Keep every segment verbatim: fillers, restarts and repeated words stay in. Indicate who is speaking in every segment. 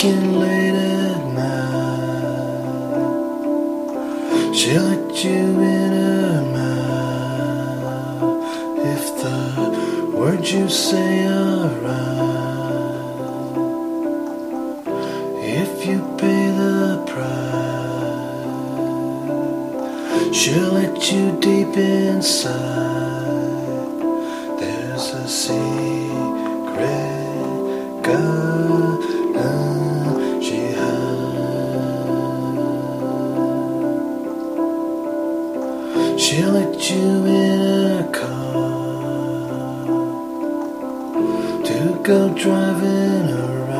Speaker 1: drinking late at night. She'll let you in her mouth if the words you say are right. If you pay the price, she'll let you deep inside. There's a secret garden she hides. She'll let you in her car to go driving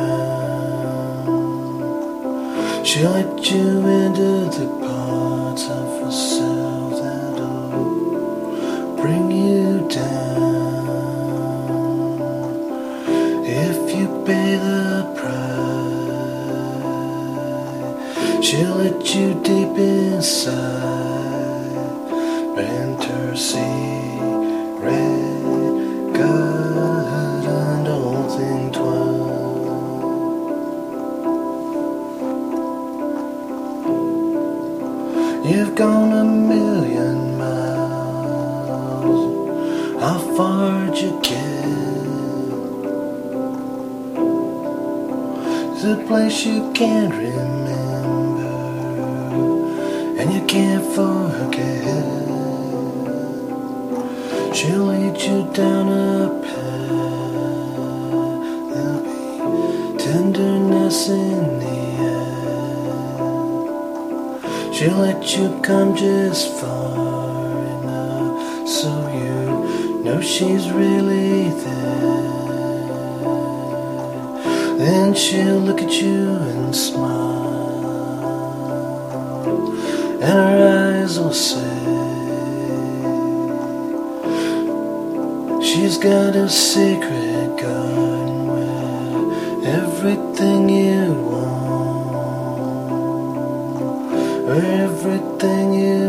Speaker 1: around. She'll let you into the parts of herself that'll bring you down. If you pay the price, she'll let you deep inside. Rent her secret garden, don't think twice. You've gone a million miles. How far'd you get? It's a place you can't remember and you can't forget. She'll lead you down a path. There'll be tenderness in the air. She'll let you come just far enough so you know she's really there. Then she'll look at you and smile, and her eyes will say she's got a secret garden where everything you want, where everything you